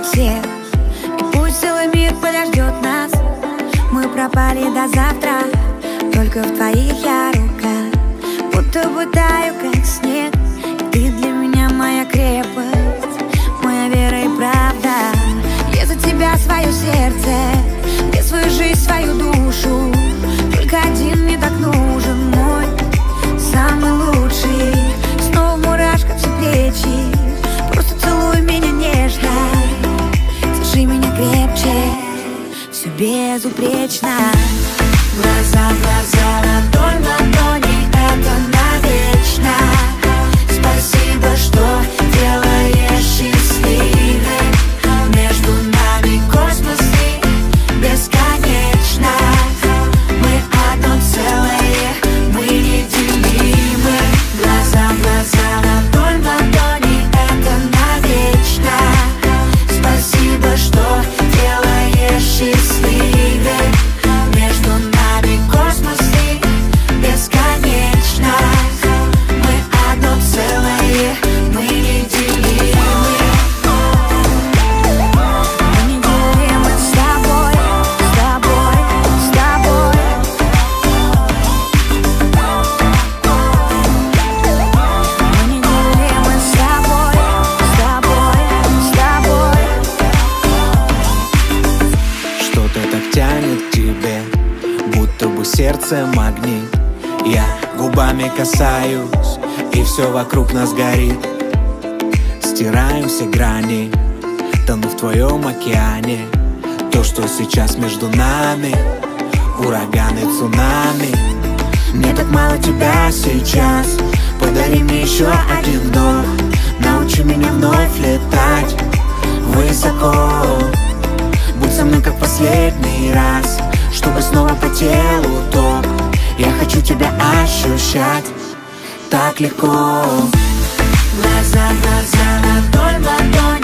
всех. И пусть целый мир подождет нас, мы пропали до завтра, только в твоих я руках. Будто бы таю, как снег, и ты для меня моя крепость, моя вера и правда. Я за тебя свое сердце, я свою жизнь, свою душу. Только один мне так нужен, мой самый лучший. Снова в мурашках все плечи, просто целуй меня нежно, держи меня крепче, все безупречно. Глаза в глаза, ладонь в ладони, это навечно. Спасибо, что делаешь счастливой. Между нами космос и бесконечно. Мы одно целое, мы неделимы. Глаза в глаза, ладонь в ладони, это навечно. Спасибо, что делаешь счастливой. Между нами космос и бесконечно. Мы одно целое, мы неделимы. Мы неделимы с тобой, с тобой, с тобой. Мы неделимы с тобой, с тобой, с тобой. Что-то так тянет к тебе, будто бы сердце магнит. Я губами касаюсь, и все вокруг нас горит. Стираем все грани, тону в твоем океане. То, что сейчас между нами, ураганы, цунами. Мне так мало тебя сейчас, подари мне еще один вдох. Научи меня вновь летать высоко. Будь со мной как последний раз, чтобы снова по телу ток. Я хочу тебя ощущать так легко. Глаза в глаза, ладонь в ладонь.